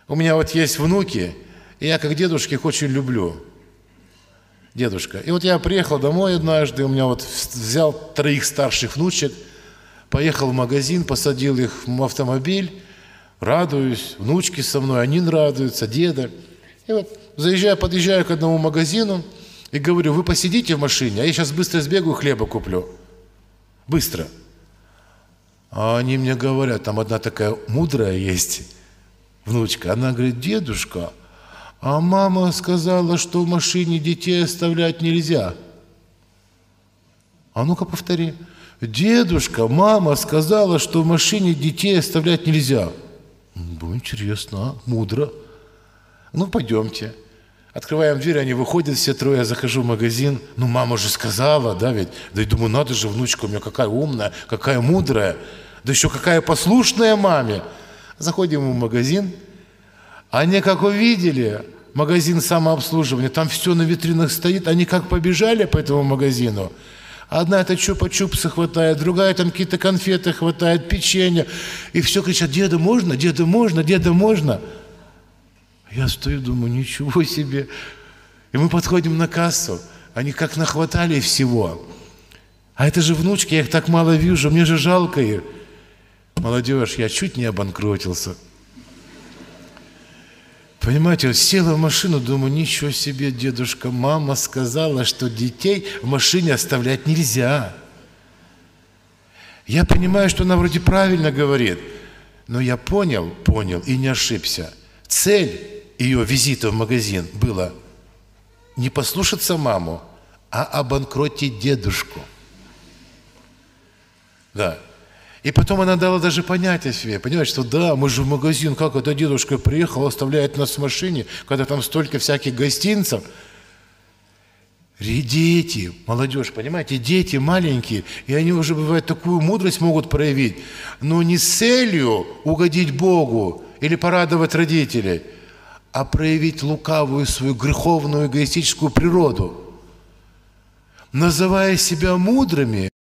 У меня вот есть внуки, и я как дедушки их очень люблю. Дедушка. И вот я приехал домой однажды, у меня вот взял 3 старших внучек, поехал в магазин, посадил их в автомобиль, радуюсь, внучки со мной, они радуются, деда. И вот подъезжаю к одному магазину и говорю: вы посидите в машине, а я сейчас быстро сбегаю, хлеба куплю. Быстро. А они мне говорят, там одна такая мудрая есть внучка, она говорит: дедушка, а мама сказала, что в машине детей оставлять нельзя. А ну-ка повтори. Дедушка, мама сказала, что в машине детей оставлять нельзя. Ну, интересно, мудро. Ну, пойдемте. Открываем дверь, они выходят все 3, я захожу в магазин. Ну, мама же сказала, да ведь? Да и думаю, надо же, внучка у меня какая умная, какая мудрая. Да еще какая послушная маме. Заходим в магазин. Они как увидели магазин самообслуживания, там все на витринах стоит, они как побежали по этому магазину. Одна это чупа-чупсы хватает, другая там какие-то конфеты хватает, печенье. И все кричат: деда можно, деда можно, деда можно. Я стою, думаю, ничего себе. И мы подходим на кассу, они как нахватали всего. А это же внучки, я их так мало вижу, мне же жалко их. Молодежь, я чуть не обанкротился. Понимаете, вот села в машину, думаю, ничего себе, дедушка, мама сказала, что детей в машине оставлять нельзя. Я понимаю, что она вроде правильно говорит, но я понял и не ошибся. Цель ее визита в магазин была не послушаться маму, а обанкротить дедушку. Да. И потом она дала даже понятие себе, понимаете, что да, мы же в магазин, как это дедушка приехал, оставляет нас в машине, когда там столько всяких гостинцев. Дети, молодежь, понимаете, дети маленькие, и они уже, бывает, такую мудрость могут проявить, но не с целью угодить Богу или порадовать родителей, а проявить лукавую свою греховную эгоистическую природу. Называя себя мудрыми,